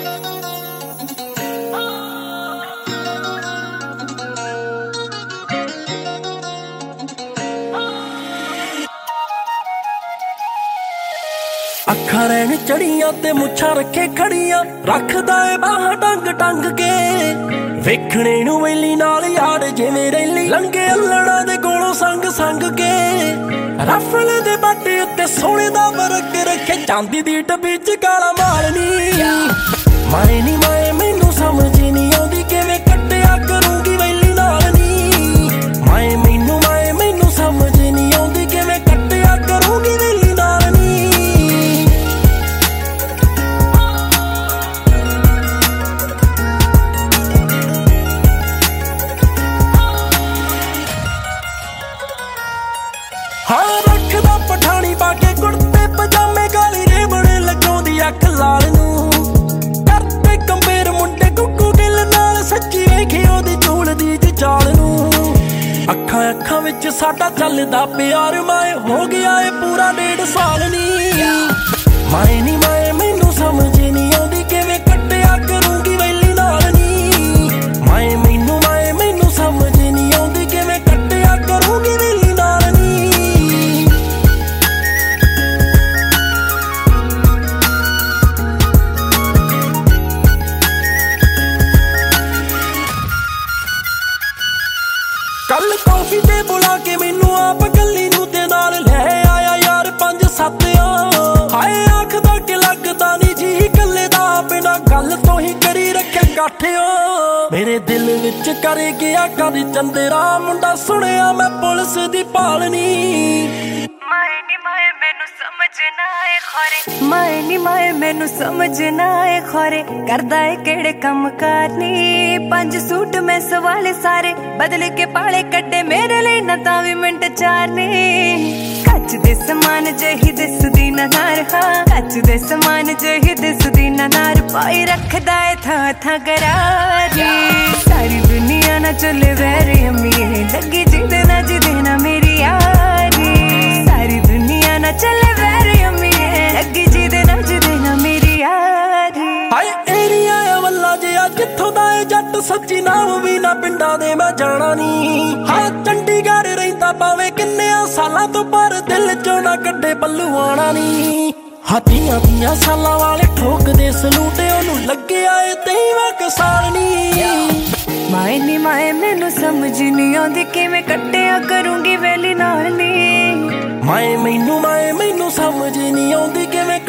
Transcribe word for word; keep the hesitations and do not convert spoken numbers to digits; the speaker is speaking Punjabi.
ਅੱਖਾਂ ਰਹਿਣ ਚੜੀਆਂ ਤੇ ਮੁੱਛਾਂ ਰੱਖੇ ਖੜੀਆਂ, ਰੱਖਦਾ ਏ ਬਾਹਾਂ ਟੰਗ ਟੰਗ ਕੇ। ਵੇਖਣੇ ਨੂੰ ਵੈਲੀ ਨਾਲ ਯਾਰ ਜਿਵੇਂ ਰੈਲੀ, ਲੰਗੇ ਅਲੜਾਂ ਦੇ ਕੋਲੋਂ ਸੰਗ ਸੰਗ ਕੇ। ਰਫਲ ਦੇ ਬਾਟੇ ਉੱਤੇ ਸੋਨੇ ਦਾ ਵਰਕ ਰੱਖੇ, ਚਾਂਦੀ ਦੀ ਡੱਬੀ ਚ ਕਾਲਾ ਮਾਲ ਨੀ। ਮਾਏ ਨੀ ਮਾਏ ਮੈਨੂੰ ਸਮਝ ਨੀ ਆਉਂਦੀ, ਕਿਵੇਂ ਕੱਟਿਆ ਕਰੂੰਗੀ ਵੈਲੀ ਨਾਲ ਨੀ। ਮਾਏ ਮੈਨੂੰ ਮਾਏ ਮੈਨੂੰ ਸਮਝ ਨੀ ਆਉਂਦੀ, ਕਿਵੇਂ ਕੱਟਿਆ ਕਰੂੰਗੀ ਵੈਲੀ ਨਾਲ ਨੀ। ਹਾਂ ਰੱਖਦਾ ਪਠਾਣੀ ਪਾ ਕੇ ਕੁੜਤੇ ਪਜਾਮੇ, ਕਾਲੀ ਰੇਬੜ ਲਗਾਉਂਦੀ ਅੱਖ ਲਾਲ ਨੂੰ। ਕਰਦੇ ਕੰਬੇਰ ਮੁੰਡੇ ਗੁੱਗੂ ਗਿੱਲ ਨਾਲ, ਸੱਚੀ ਵੇਖੀ ਉਹਦੀ ਝੂਲਦੀ ਦੀ ਚਾਲ ਨੂੰ। ਅੱਖਾਂ ਅੱਖਾਂ ਵਿੱਚ ਸਾਡਾ ਚੱਲਦਾ ਪਿਆਰ, ਮਾਏ ਹੋ ਗਿਆ ਏ ਪੂਰਾ ਡੇਢ ਸਾਲ ਨੀ। ਮਾਏ ਨੀ ਮਾਏ ਮੈਨੂੰ ਸਮਝ ਨੀ ਆਉਂਦੀ, ਕਿਵੇਂ ਕੱਟਿਆ ਕਰੂੰਗੀ ਵੈਲੀ ਨਾਲ ਨੀ। ਮਾਏ ਮੈਨੂੰ ਮਾਏ ਮੈਨੂੰ ਸਮਝ ਨੀ ਆਉਂਦੀ, ਕਿਵੇਂ ਕੱਟਿਆ ਕਰੂੰਗੀ ਵੈਲੀ ਨਾਲ ਨੀ। ਕੱਲ ਕੌਫੀ ਤੇ ਬੁਲਾ ਕੇ ਮੈਨੂੰ ਆਪ ਕੱਲੀ ਨੂੰ ਤੇ ਨਾਲ ਲੈ ਆਇਆ ਯਾਰ ਪੰਜ ਸੱਤ ਆ। ਹਾਏ ਆਖਦਾ ਕਿ ਲੱਗਦਾ ਨੀ ਜੀ ਕੱਲੇ ਦਾ, ਬਿਨਾਂ ਗੱਲ ਤੋਂ ਹੀ ਕਰੀ ਰੱਖਿਆ ਇਕੱਠਿਓ। ਮੇਰੇ ਦਿਲ ਵਿੱਚ ਕਰ ਗਿਆ ਕਰ ਚੰਦਰਾ, ਮੁੰਡਾ ਸੁਣਿਆ ਮੈਂ ਪੁਲਿਸ ਦੀ ਭਾਲ ਨੀ। ਮਾਏ ਨੀ ਮਾਏ ਮੈਨੂੰ ਸਮਝ ਨਾ ਆਏ ਖੋਰੇ, ਮਾਏ ਨੀ ਮਾਏ ਮੈਨੂੰ ਸਮਝ ਨਾ ਆਏ ਖੋਰੇ, ਕਰਦਾ ਏ ਕਿਹੜੇ ਕੰਮ ਕਾਰ ਨੀ। ਪੰਜ ਸੂਟ ਮੈਂ ਸਵਾਲੇ ਸਾਰੇ ਬਦਲ ਕੇ ਪਾਲੇ ਕੱਢੇ, ਮੇਰੇ ਲਈ ਨਾ ਤਾਂ ਵੀ ਮਿੰਟ ਚਾਰ ਨੀ। ਕੱਚ ਦੇ ਸਮਾਨ ਜਿਹੀ ਦਿਸਦੀ ਨਾ ਨਾਰ, ਹਾਂ ਕੱਚ ਦੇ ਸਮਾਨ ਜਿਹੀ ਦਿਸਦੀ ਨਾ ਨਾਰ, ਪਾਈ ਰੱਖਦਾ ਏ ਥਾਂ ਥਾਂ ਕਰਾਰੀ। ਸਾਰੀ ਦੁਨੀਆ ਨਾ ਚੱਲੇ ਵੈਰੇ ਅਮੀਏ, ਲੱਗੀ ਜਿਹਦੇ ਨਾ ਜਿਹਦੇ ਨਾ ਮੇਰੀ ਯਾਰੀ। ਸਾਰੀ ਦੁਨੀਆ ਨਾ ਚੱਲੇ ਵੈਰੇ ਅਮੀਏ, ਲੱਗੀ ਜਿਹਦੇ ਨਾ ਜਿਹਦੇ ਨਾ ਮੇਰੀ ਯਾਰੀ। ਹਾਏ ਏਰੀਆ ਆ ਵੱਲਾ ਜਿਹਾ ਜਿੱਥੋਂ ਦਾ ਏ ਜੱਟ, ਸੱਚੀ ਨਾਮ ਵੀ ਨਾ ਪਿੰਡਾਂ ਦੇ ਮੈਂ ਜਾਣਾ ਨੀ। ਹਾਂ ਚੰਡੀਗੜ੍ਹ ਰਹਿੰਦਾ ਭਾਵੇਂ ਕਿੰਨਿਆਂ ਸਾਲਾਂ ਤੋਂ, ਪਰ ਦਿਲ ਚੋਂ ਨਾ ਕੱਢੇ ਪੱਲੂ ਆਣਾ ਨੀ। ਹਾਥੀਆਂ ਦੀਆਂ ਸਾਲਾਂ ਵਾਲੇ ਠੋਕਦੇ ਸਲੂਟ, ਉਹਨੂੰ ਲੱਗਿਆ ਏ ਤੇਈਵਾਂ ਕੁ ਸਾਲ ਨੀ। ਮਾਏ ਨੀ ਮਾਏ ਮੈਨੂੰ ਸਮਝ ਨੀ ਆਉਂਦੀ, ਕਿਵੇਂ ਕੱਟਿਆ ਕਰੂੰਗੀ ਵੈਲੀ ਨਾਲ ਨੀ। ਮਾਏ ਮੈਨੂੰ ਮਾਏ ਮੈਨੂੰ ਸਮਝ ਨੀ ਆਉਂਦੀ, ਕਿਵੇਂ